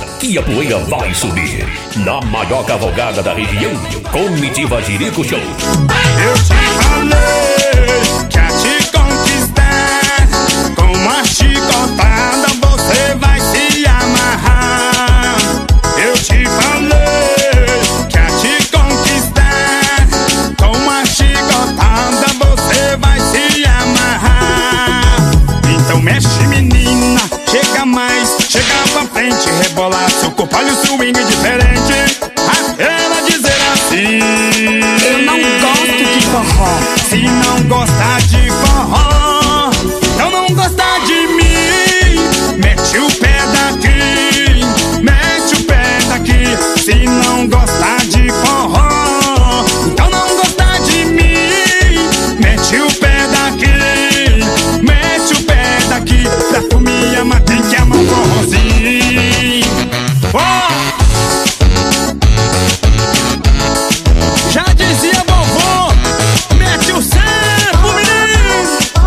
que a poeira vai subir. Na maior cavalgada da região, Comitiva Jerico Show. Eu te falei que a te conquistar, com uma chicotada você vai se amarrar. Eu te falei que a te conquistar, com uma chicotada você vai se amarrar. Então mexe, menina, chega mais, chega pra frente, rebolar seu corpo, olha o swing diferente. Ela dizer assim: eu não gosto de forró. Se não gostar de forró, então não gostar de mim. Mete o pé daqui, mete o pé daqui. Se não gostar de forró, então não gostar de mim. Mete o pé daqui, mete o pé daqui. Pra tu me amar tem que amar o forrozinho. Oh! Já dizia vovô, mete o sampo, menino.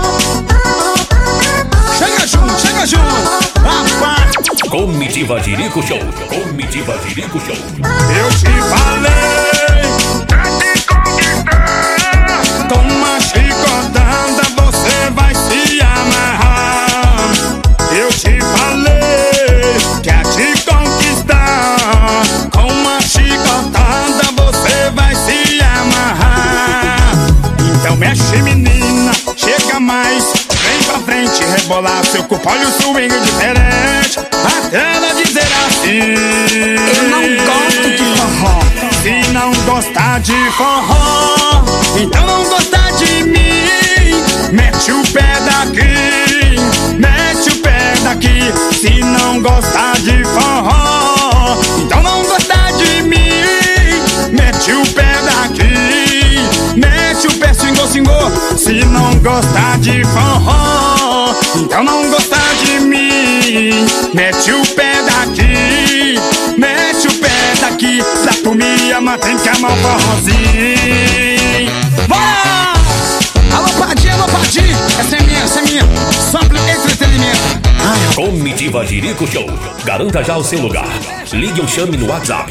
Chega junto, rapaz. Comitiva Jerico Show. Comitiva Jerico Show. Eu te falei pra te conquistar, com uma chicotada você vai se amarrar. Eu te falei que a te conquistar, com uma chicotada você vai se amarrar. Então mexe, menina, chega mais, vem pra frente, rebolar seu corpo, olha o swing diferente. Até ela dizer assim: eu não gosto de forró. Se não gostar de forró, então não gostar de mim. Mete o pé daqui, mete o pé daqui. Se não gostar de forró, então não gostar de mim. Mete o pé daqui, mete o pé, swingou, swingou. Se não gostar de forró, então não gostar de mim. Mete o pé daqui, mete o pé daqui. Pra tu me amar tem que amar o forrozinho. Bora! Alô, Padim, essa é minha Sample Entretenimento. Comitiva Jerico Show. Garanta já o seu lugar. Ligue ou chame no WhatsApp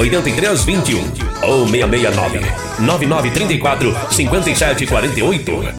669-8136-8321 ou 669-9934-5748.